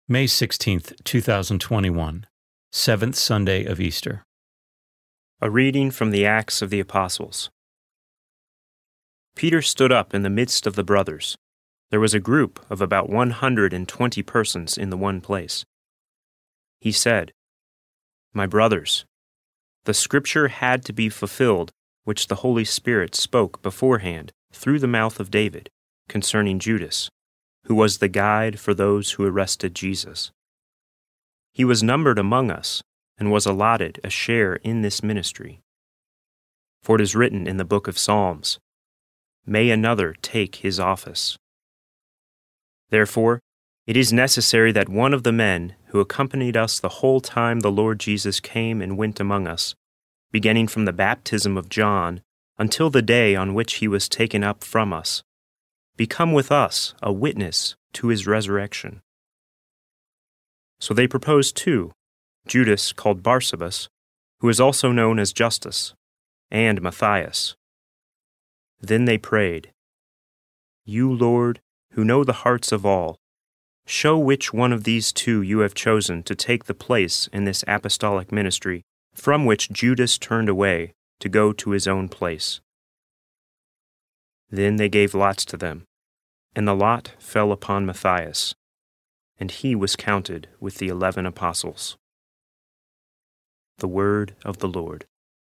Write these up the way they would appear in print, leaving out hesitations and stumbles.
May 16th, 2021, Seventh Sunday of Easter. A reading from the Acts of the Apostles. Peter stood up in the midst of the brothers. There was a group of about 120 persons in the one place. He said, "My brothers, the scripture had to be fulfilled which the Holy Spirit spoke beforehand through the mouth of David concerning Judas, who was the guide for those who arrested Jesus. He was numbered among us and was allotted a share in this ministry. For it is written in the book of Psalms, 'May another take his office.' Therefore, it is necessary that one of the men who accompanied us the whole time the Lord Jesus came and went among us, beginning from the baptism of John until the day on which he was taken up from us, become with us a witness to his resurrection." So they proposed two, Judas called Barsabas, who is also known as Justus, and Matthias. Then they prayed, "You, Lord, who know the hearts of all, show which one of these two you have chosen to take the place in this apostolic ministry from which Judas turned away to go to his own place." Then they gave lots to them, and the lot fell upon Matthias, and he was counted with the 11 apostles. The word of the Lord.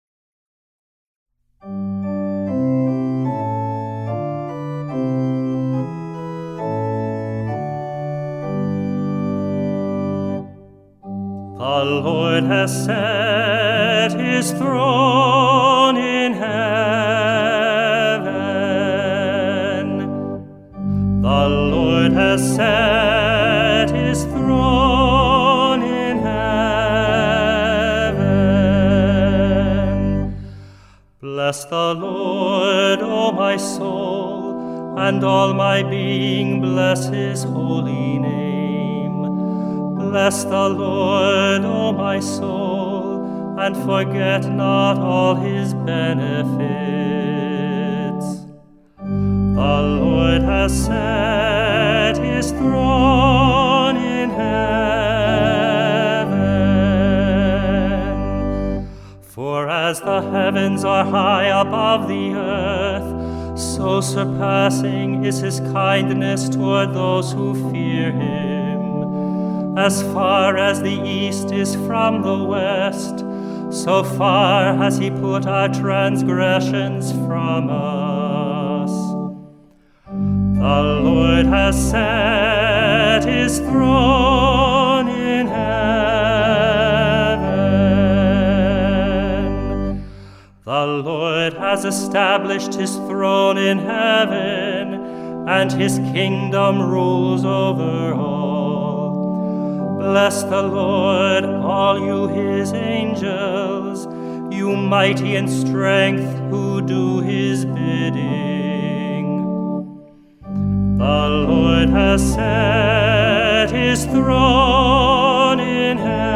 The Lord has set his throne in heaven. The Lord has set his throne in heaven. Bless the Lord, O my soul, and all my being bless his holy name. Bless the Lord, O my soul, and forget not all his benefits. The Lord has set his throne in heaven. For as the heavens are high above the earth, so surpassing is his kindness toward those who fear him. As far as the east is from the west, so far has he put our transgressions from us. The Lord has set his throne in heaven. The Lord has established his throne in heaven, and his kingdom rules over all. Bless the Lord, all you his angels, you mighty in strength who do his bidding. The Lord has set his throne in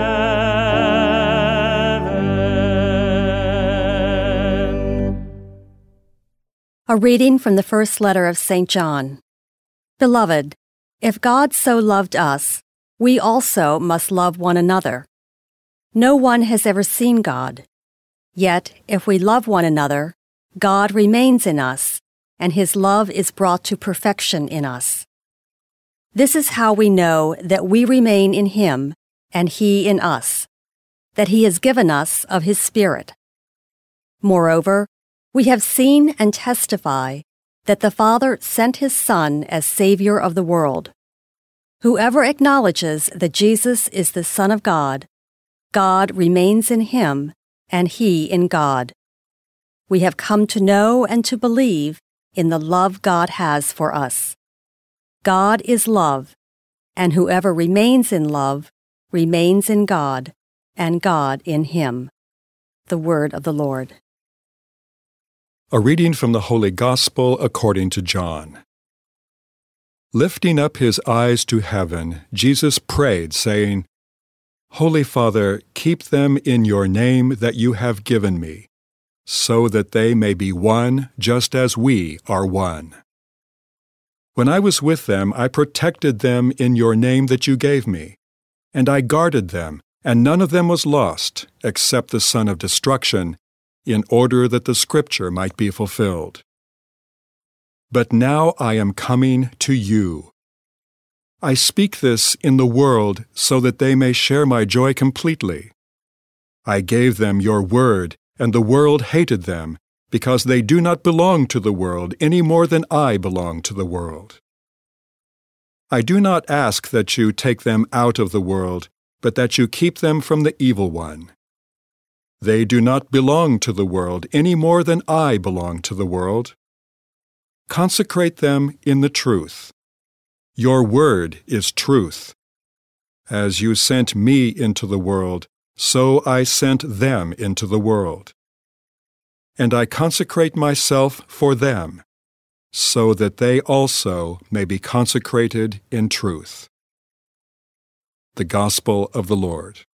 heaven. A reading from the first letter of St. John. Beloved, if God so loved us, we also must love one another. No one has ever seen God. Yet, if we love one another, God remains in us, and his love is brought to perfection in us. This is how we know that we remain in him, and he in us, that he has given us of his Spirit. Moreover, we have seen and testify that the Father sent his Son as Savior of the world. Whoever acknowledges that Jesus is the Son of God, God remains in him, and he in God. We have come to know and to believe in the love God has for us. God is love, and whoever remains in love remains in God, and God in him. The word of the Lord. A reading from the Holy Gospel according to John. Lifting up his eyes to heaven, Jesus prayed, saying, Holy Father, keep them in your name that you have given me, so that they may be one just as we are one. When I was with them, I protected them in your name that you gave me, and I guarded them, and none of them was lost, except the son of destruction, in order that the Scripture might be fulfilled. But now I am coming to you. I speak this in the world so that they may share my joy completely. I gave them your word, and the world hated them, because they do not belong to the world any more than I belong to the world. I do not ask that you take them out of the world, but that you keep them from the evil one. They do not belong to the world any more than I belong to the world. Consecrate them in the truth. Your word is truth. As you sent me into the world, so I sent them into the world. And I consecrate myself for them, so that they also may be consecrated in truth. The Gospel of the Lord.